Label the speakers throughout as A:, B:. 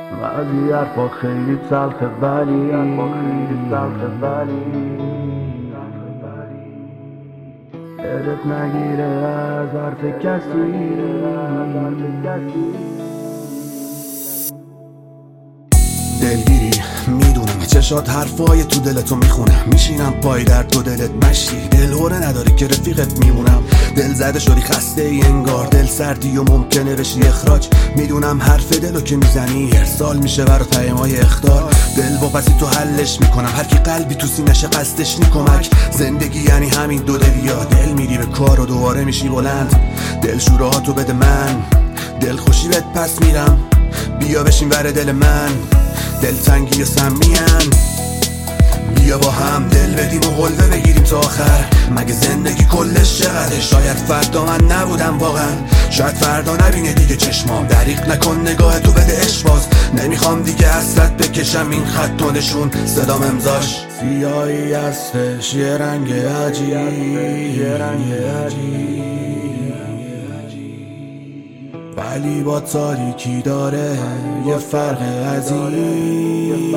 A: بعضی حرفات خیلی تلخه ولی دلت نگیره از حرف کسی.
B: دلگیری میدونم چشات حرفای تو دلتو میخونم، میشینم پای در تو دلت مشتی، دلهوره نداری که رفیقت میمونم. دل زده شدی خسته ای انگار، دل سردی و ممکنه بشی اخراج. میدونم حرف دلو که میزنی ارسال میشه برا پیامای اخطار. دل واپسی تو حلش میکنم، هر کی قلبی تو سینش قصدش نی کمک. زندگی یعنی همین دو دلیا، دل میری به کار و دوباره میشی بلند. دل شورهاتو بده من، دل خوشی بهت پس میرم، بیا بشین بر دل من. دلتنگی و سمین بیا با هم دل بدیم و قلبه بگیریم تا آخر. مگه زندگی کلش چقدره؟ شاید فردا من نبودم واقعا، شاید فردا نبینه دیگه چشمام. دریغ نکن نگاه تو بده اشواز، نمیخوام دیگه حسرت بکشم این خط و نشون صدام امضاش سیاهی هستش یه رنگ عجیب، ولی با تاریکی داره یه فرق عظیم.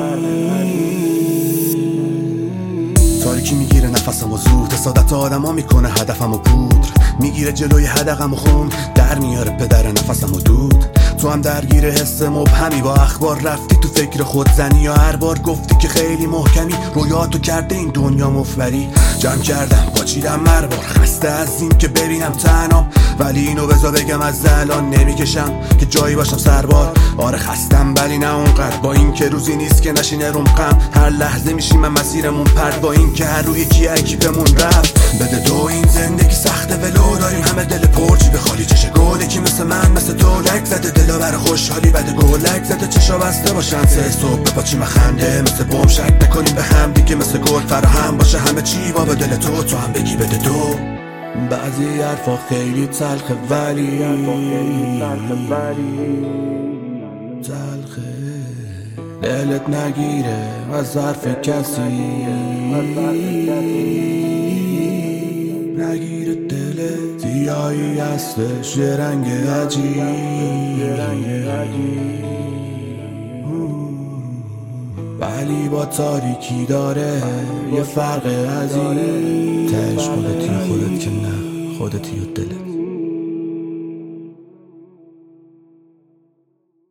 B: تاریکی میگیره نفسم و زود، حسادت آدم ها میکنه هدفم و پودر، میگیره جلوی هدقم و خون، در میاره پدر نفسم و دود. تو هم درگیر حس مبهمی، با اخبار رفتی تو فکر خودزنی، یا هر بار گفتی که خیلی محکمی، رویاتو کرده این دنیا مفبری. جمع کردم پاچیدم مربار، خسته از این که ببینم تنام، ولی اینو بذار بگم از الان نمیکشم که جایی باشم سربار. آره خستم ولی نه اونقدر، با این که روزی نیست که نشینه رمقم، هر لحظه میشیم من مسیرمون پرد، با این که هر روی یکی اکیپمون رفت. بده تو این زندگی سخته ولو داریم همه دل پرچی به خالی چشه گل، یکی مثل من مثل تو لک زده دلا بر خوشحالی بده گلک زده چشا بسته باشن سه صبح بپاچیم خنده مثل بم، شک نکنیم به هم دیگه مثل گل فراهم باشه همه چی با دل تو هم بگی بده تو. بعضی حرفا خیلی تلخه ولی تلخه، دلت نگیره از حرف کسی، نگیره دلت سیاهی هستش یه رنگ عجیب، ولی با تاریکی داره یه فرق عظیم. تهش خودتی خودت که نه، خودتی و دلت.